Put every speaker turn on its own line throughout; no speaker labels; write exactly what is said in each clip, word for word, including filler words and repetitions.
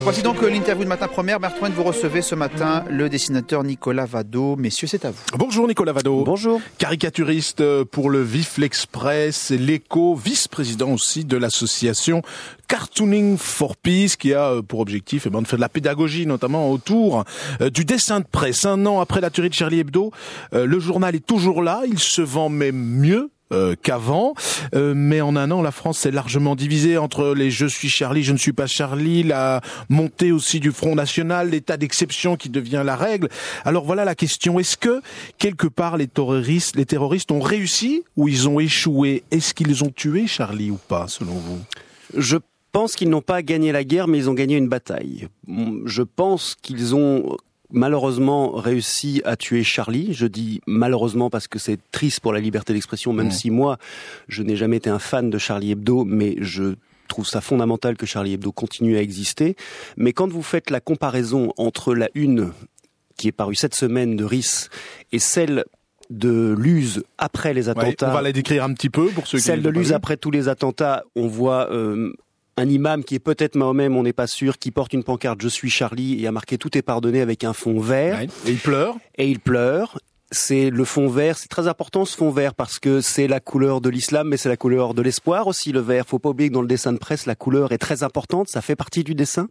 Voici donc l'interview de Matin Première. Bertrand, vous recevez ce matin le dessinateur Nicolas Vado. Messieurs, c'est à vous.
Bonjour Nicolas Vado.
Bonjour.
Caricaturiste pour le Vif, l'Express, l'Écho, vice-président aussi de l'association Cartooning for Peace, qui a pour objectif eh ben, de faire de la pédagogie, notamment autour euh, du dessin de presse. Un an après la tuerie de Charlie Hebdo, euh, le journal est toujours là, il se vend même mieux Euh, qu'avant, euh, mais en un an la France s'est largement divisée entre les je suis Charlie, je ne suis pas Charlie, la montée aussi du Front National, l'état d'exception qui devient la règle. Alors voilà la question, est-ce que quelque part les terroristes, les terroristes ont réussi ou ils ont échoué? Est-ce qu'ils ont tué Charlie ou pas, selon vous?
Je pense qu'ils n'ont pas gagné la guerre, mais ils ont gagné une bataille. Je pense qu'ils ont malheureusement réussi à tuer Charlie. Je dis malheureusement parce que c'est triste pour la liberté d'expression, même mmh. si moi, je n'ai jamais été un fan de Charlie Hebdo, mais je trouve ça fondamental que Charlie Hebdo continue à exister. Mais quand vous faites la comparaison entre la une qui est parue cette semaine de R I S et celle de Luz après les attentats...
Ouais, on va la décrire un petit peu pour ceux qui...
Celle de Luz après tous les attentats, on voit... Euh, un imam qui est peut-être Mahomet, on n'est pas sûr, qui porte une pancarte « Je suis Charlie » et a marqué « Tout est pardonné » avec un fond vert.
Ouais. Et il pleure.
Et il pleure. C'est le fond vert, c'est très important ce fond vert parce que c'est la couleur de l'islam, mais c'est la couleur de l'espoir aussi, le vert. Faut pas oublier que dans le dessin de presse, la couleur est très importante, ça fait partie du dessin.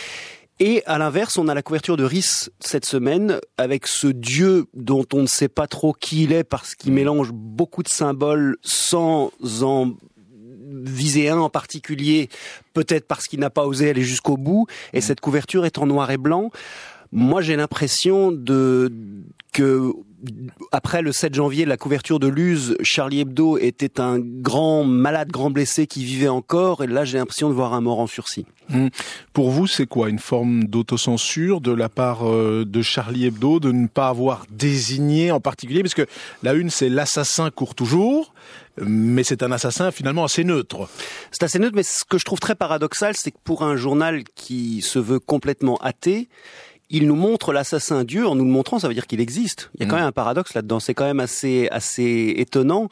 Et à l'inverse, on a la couverture de R I S cette semaine avec ce dieu dont on ne sait pas trop qui il est parce qu'il mélange beaucoup de symboles sans en viser un en particulier, peut-être parce qu'il n'a pas osé aller jusqu'au bout, et cette couverture est en noir et blanc. Moi, j'ai l'impression de que après le sept janvier, la couverture de Luz, Charlie Hebdo était un grand malade, grand blessé qui vivait encore, et là, j'ai l'impression de voir un mort en sursis.
Mmh. Pour vous, c'est quoi, une forme d'autocensure de la part euh, de Charlie Hebdo, de ne pas avoir désigné en particulier, parce que la une, c'est l'assassin court toujours, mais c'est un assassin finalement assez neutre.
C'est assez neutre, mais ce que je trouve très paradoxal, c'est que pour un journal qui se veut complètement athée, il nous montre l'assassin Dieu. En nous le montrant, ça veut dire qu'il existe. Il y a quand même un paradoxe là-dedans. C'est quand même assez, assez étonnant.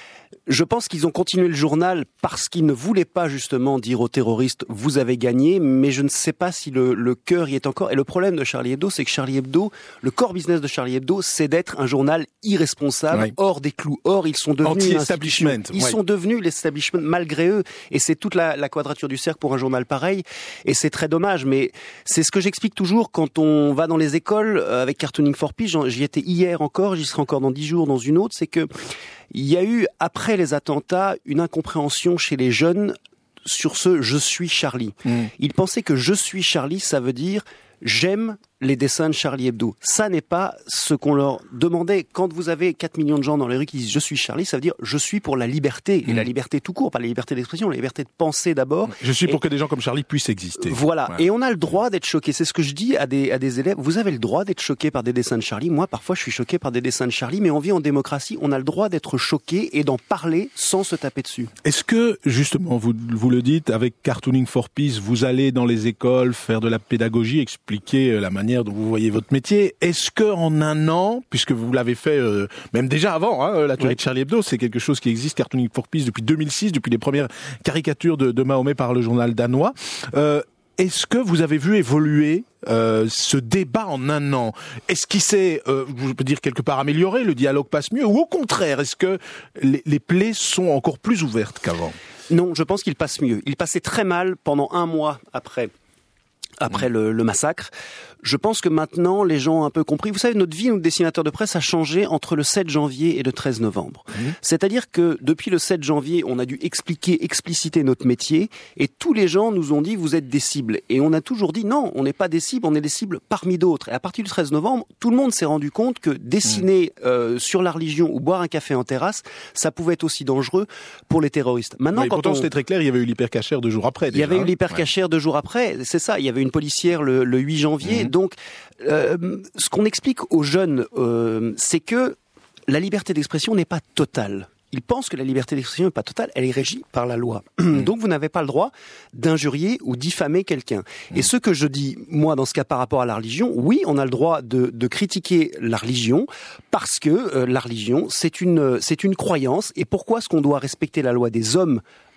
Je pense qu'ils ont continué le journal parce qu'ils ne voulaient pas justement dire aux terroristes « vous avez gagné », mais je ne sais pas si le, le cœur y est encore. Et le problème de Charlie Hebdo, c'est que Charlie Hebdo, le core business de Charlie Hebdo, c'est d'être un journal irresponsable, oui. hors des clous. Or, ils sont devenus
anti-establishment.
Ils oui. sont devenus l'establishment malgré eux. Et c'est toute la, la quadrature du cercle pour un journal pareil. Et c'est très dommage. Mais c'est ce que j'explique toujours quand on va dans les écoles avec Cartooning for Peace. J'y étais hier encore, j'y serai encore dans dix jours dans une autre. C'est que il y a eu, après les attentats, une incompréhension chez les jeunes sur ce « je suis Charlie mmh. ». Ils pensaient que « je suis Charlie », ça veut dire « j'aime les dessins de Charlie Hebdo ». Ça n'est pas ce qu'on leur demandait. Quand vous avez quatre millions de gens dans les rues qui disent « je suis Charlie », ça veut dire « je suis pour la liberté ». Et mmh. la liberté tout court, pas la liberté d'expression, la liberté de penser d'abord.
Je suis
et
pour que des gens comme Charlie puissent exister.
Voilà.
Ouais.
Et on a le droit d'être choqué. C'est ce que je dis à des, à des élèves. Vous avez le droit d'être choqué par des dessins de Charlie. Moi, parfois, je suis choqué par des dessins de Charlie, mais on vit en démocratie. On a le droit d'être choqué et d'en parler sans se taper dessus.
Est-ce que, justement, vous, vous le dites, avec Cartooning for Peace, vous allez dans les écoles faire de la pédagogie, expliquer la manière dont vous voyez votre métier. Est-ce que en un an, puisque vous l'avez fait euh, même déjà avant, hein, la tuerie ouais. de Charlie Hebdo, c'est quelque chose qui existe, Cartooning for Peace, depuis deux mille six, depuis les premières caricatures de, de Mahomet par le journal danois. Euh, est-ce que vous avez vu évoluer euh, ce débat en un an? Est-ce qu'il s'est, euh, je peux dire quelque part amélioré, le dialogue passe mieux, ou au contraire, est-ce que les, les plaies sont encore plus ouvertes qu'avant?
Non, je pense qu'il passe mieux. Il passait très mal pendant un mois après. après mmh. le, le massacre. Je pense que maintenant, les gens ont un peu compris. Vous savez, notre vie, nous, dessinateurs de presse, a changé entre le sept janvier et le treize novembre. Mmh. C'est-à-dire que depuis le sept janvier, on a dû expliquer, expliciter notre métier, et tous les gens nous ont dit, vous êtes des cibles. Et on a toujours dit, non, on n'est pas des cibles, on est des cibles parmi d'autres. Et à partir du treize novembre, tout le monde s'est rendu compte que dessiner mmh. euh, sur la religion ou boire un café en terrasse, ça pouvait être aussi dangereux pour les terroristes. Maintenant,
oui,
quand
pourtant,
on...
c'était très clair, il y avait eu l'hypercachère deux jours après.
Déjà. Il y avait eu l'hypercachère ouais. deux jours après, c'est ça, il y avait une policière le, le huit janvier, mmh. Donc, euh, ce qu'on explique aux jeunes, euh, c'est que la liberté d'expression n'est pas totale. Ils pensent que la liberté d'expression n'est pas totale, elle est régie par la loi. Mmh. Donc vous n'avez pas le droit d'injurier ou diffamer quelqu'un. Mmh. Et ce que je dis, moi, dans ce cas par rapport à la religion, oui, on a le droit de, de critiquer la religion parce que euh, la religion, c'est une, c'est une croyance. Et pourquoi est-ce qu'on doit respecter la loi des hommes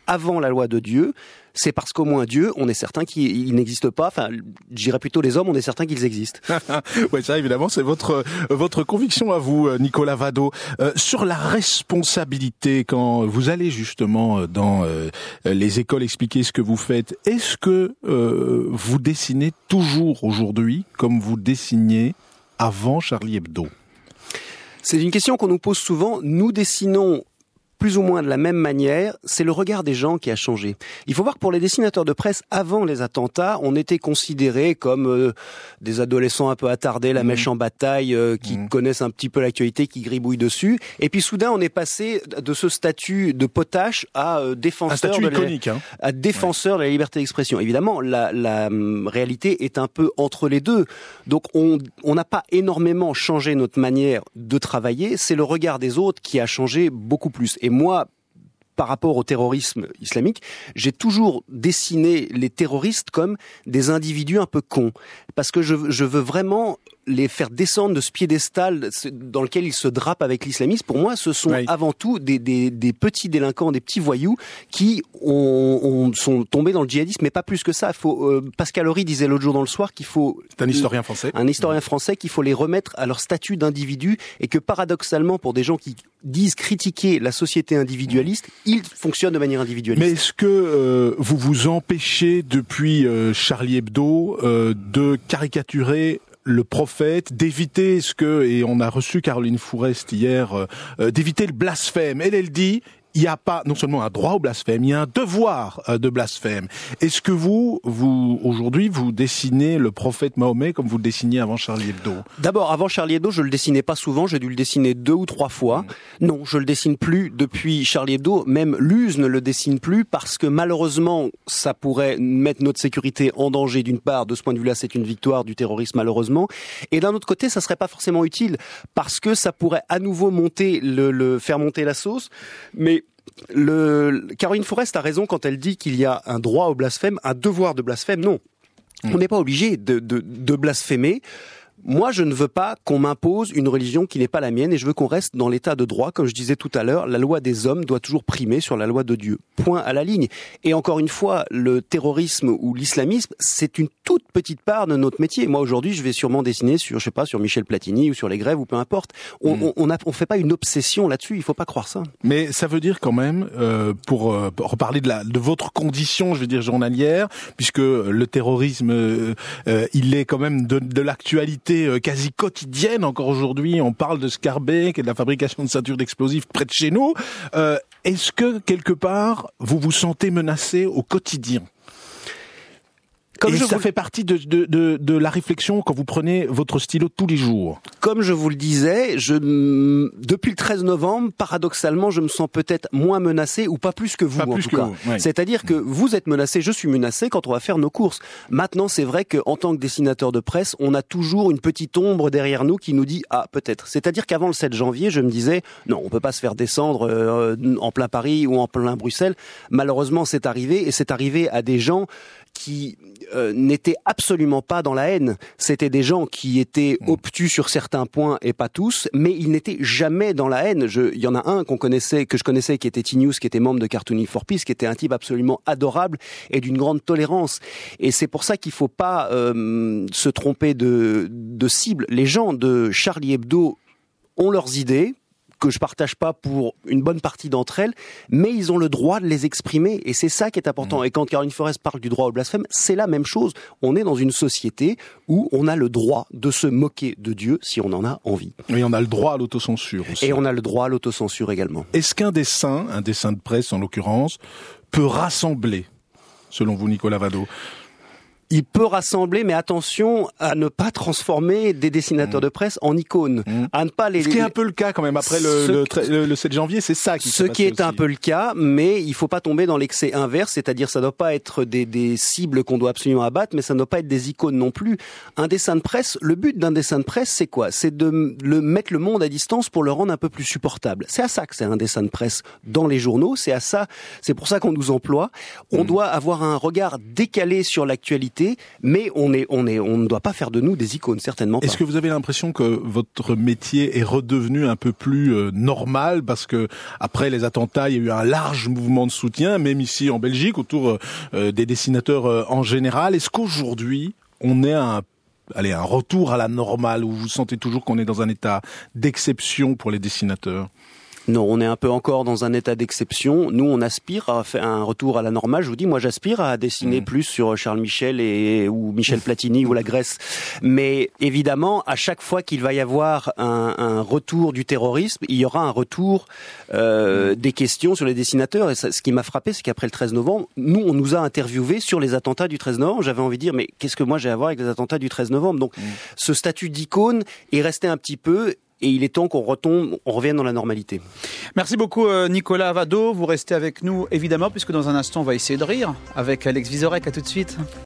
avant la loi de Dieu, c'est parce qu'au moins Dieu, on est certain qu'il il n'existe pas. Enfin, je dirais plutôt les hommes, on est certain qu'ils existent.
Oui, ça évidemment, c'est votre votre conviction à vous, Nicolas Wadeau. Euh, sur la responsabilité, quand vous allez justement dans euh, les écoles expliquer ce que vous faites, est-ce que euh, vous dessinez toujours aujourd'hui comme vous dessiniez avant Charlie Hebdo?
C'est une question qu'on nous pose souvent. Nous dessinons plus ou moins de la même manière, c'est le regard des gens qui a changé. Il faut voir que pour les dessinateurs de presse, avant les attentats, on était considérés comme euh, des adolescents un peu attardés, la mèche en bataille, euh, qui mmh. connaissent un petit peu l'actualité, qui gribouillent dessus. Et puis soudain, on est passé de ce statut de potache à euh, défenseur,
un statut
de,
iconique,
la,
hein.
à défenseur ouais. de la liberté d'expression. Évidemment, la, la euh, réalité est un peu entre les deux. Donc on on n'a pas énormément changé notre manière de travailler. C'est le regard des autres qui a changé beaucoup plus. Et moi, par rapport au terrorisme islamique, j'ai toujours dessiné les terroristes comme des individus un peu cons. Parce que je, je veux vraiment les faire descendre de ce piédestal dans lequel ils se drapent avec l'islamisme. Pour moi, ce sont oui. avant tout des, des, des petits délinquants, des petits voyous qui ont, ont, sont tombés dans le djihadisme, mais pas plus que ça. Il faut, euh, Pascal Horry disait l'autre jour dans le soir qu'il faut...
C'est un historien français.
Un historien français qu'il faut les remettre à leur statut d'individu et que paradoxalement, pour des gens qui disent critiquer la société individualiste, ils fonctionnent de manière individualiste.
Mais est-ce que euh, vous vous empêchez depuis euh, Charlie Hebdo euh, de caricaturer le prophète, d'éviter ce que, et on a reçu Caroline Fourest hier, euh, d'éviter le blasphème. Elle, elle dit, il n'y a pas non seulement un droit au blasphème, il y a un devoir de blasphème. Est-ce que vous, vous aujourd'hui, vous dessinez le prophète Mahomet comme vous le dessiniez avant Charlie Hebdo?
D'abord, avant Charlie Hebdo, je le dessinais pas souvent, j'ai dû le dessiner deux ou trois fois. Mmh. Non, je le dessine plus depuis Charlie Hebdo, même Luz ne le dessine plus parce que malheureusement, ça pourrait mettre notre sécurité en danger d'une part. De ce point de vue-là, c'est une victoire du terrorisme malheureusement. Et d'un autre côté, ça serait pas forcément utile parce que ça pourrait à nouveau monter le, le faire monter la sauce. Mais Le, Caroline Fourest a raison quand elle dit qu'il y a un droit au blasphème, un devoir de blasphème. Non, on n'est pas obligé de, de, de blasphémer. Moi, je ne veux pas qu'on m'impose une religion qui n'est pas la mienne et je veux qu'on reste dans l'état de droit. Comme je disais tout à l'heure, la loi des hommes doit toujours primer sur la loi de Dieu. Point à la ligne. Et encore une fois, le terrorisme ou l'islamisme, c'est une toute petite part de notre métier. Moi, aujourd'hui, je vais sûrement dessiner sur, je sais pas, sur Michel Platini ou sur les grèves ou peu importe. On, mmh. on, on, a, on fait pas une obsession là-dessus. Il faut pas croire ça.
Mais ça veut dire quand même, euh, pour, euh, pour reparler de, la, de votre condition, je veux dire journalière, puisque le terrorisme, euh, euh, il est quand même de, de l'actualité quasi quotidienne encore aujourd'hui. On parle de Scarbeck et de la fabrication de ceintures d'explosifs près de chez nous. Euh, est-ce que quelque part vous vous sentez menacé au quotidien? Comme et je ça vous... fait partie de, de, de, de la réflexion quand vous prenez votre stylo tous les jours.
Comme je vous le disais, je, depuis le treize novembre, paradoxalement, je me sens peut-être moins menacé ou pas plus que vous,
pas
en
plus
tout
que
cas.
Vous, oui.
C'est-à-dire que vous êtes menacé, je suis menacé quand on va faire nos courses. Maintenant, c'est vrai qu'en tant que dessinateur de presse, on a toujours une petite ombre derrière nous qui nous dit « Ah, peut-être ». C'est-à-dire qu'avant le sept janvier, je me disais « Non, on peut pas se faire descendre euh, en plein Paris ou en plein Bruxelles ». Malheureusement, c'est arrivé et c'est arrivé à des gens qui euh, n'étaient absolument pas dans la haine. C'était des gens qui étaient obtus sur certains points et pas tous, mais ils n'étaient jamais dans la haine. Je, il y en a un qu'on connaissait, que je connaissais, qui était T-News, qui était membre de Cartooning for Peace, qui était un type absolument adorable et d'une grande tolérance. Et c'est pour ça qu'il faut pas euh, se tromper de, de cible. Les gens de Charlie Hebdo ont leurs idées, que je partage pas pour une bonne partie d'entre elles, mais ils ont le droit de les exprimer, et c'est ça qui est important. Mmh. Et quand Caroline Fourest parle du droit au blasphème, c'est la même chose. On est dans une société où on a le droit de se moquer de Dieu si on en a envie.
Et on a le droit à l'autocensure aussi.
Et on a le droit à l'autocensure également.
Est-ce qu'un dessin, un dessin de presse en l'occurrence, peut rassembler, selon vous, Nicolas Wadeau ?
Il peut rassembler, mais attention à ne pas transformer des dessinateurs mmh. de presse en icônes. Mmh. À ne pas les...
Ce qui est un peu le cas quand même, après le, le, le, le sept janvier, c'est ça qui
Ce qui est
aussi.
un peu le cas, mais il faut pas tomber dans l'excès inverse, c'est-à-dire ça ne doit pas être des, des cibles qu'on doit absolument abattre, mais ça ne doit pas être des icônes non plus. Un dessin de presse, le but d'un dessin de presse, c'est quoi? C'est de le mettre le monde à distance pour le rendre un peu plus supportable. C'est à ça que c'est un dessin de presse dans les journaux, c'est à ça, c'est pour ça qu'on nous emploie. On mmh. doit avoir un regard décalé sur l'actualité, normalité, mais on est, on est, on ne doit pas faire de nous des icônes, certainement pas.
Est-ce que vous avez l'impression que votre métier est redevenu un peu plus euh, normal parce que après les attentats, il y a eu un large mouvement de soutien, même ici en Belgique, autour euh, des dessinateurs euh, en général. Est-ce qu'aujourd'hui, on est à un allez, un retour à la normale, où vous sentez toujours qu'on est dans un état d'exception pour les dessinateurs?
Non, on est un peu encore dans un état d'exception. Nous, on aspire à faire un retour à la normale. Je vous dis, moi, j'aspire à dessiner mmh. plus sur Charles Michel et ou Michel Platini ou la Grèce. Mais évidemment, à chaque fois qu'il va y avoir un, un retour du terrorisme, il y aura un retour euh, des questions sur les dessinateurs. Et ça, ce qui m'a frappé, c'est qu'après le treize novembre, nous, on nous a interviewés sur les attentats du treize novembre. J'avais envie de dire, mais qu'est-ce que moi j'ai à voir avec les attentats du treize novembre? Donc, mmh. ce statut d'icône est resté un petit peu. Et il est temps qu'on retombe, on revienne dans la normalité.
Merci beaucoup Nicolas Vado. Vous restez avec nous évidemment, puisque dans un instant on va essayer de rire avec Alex Vizorek. À tout de suite.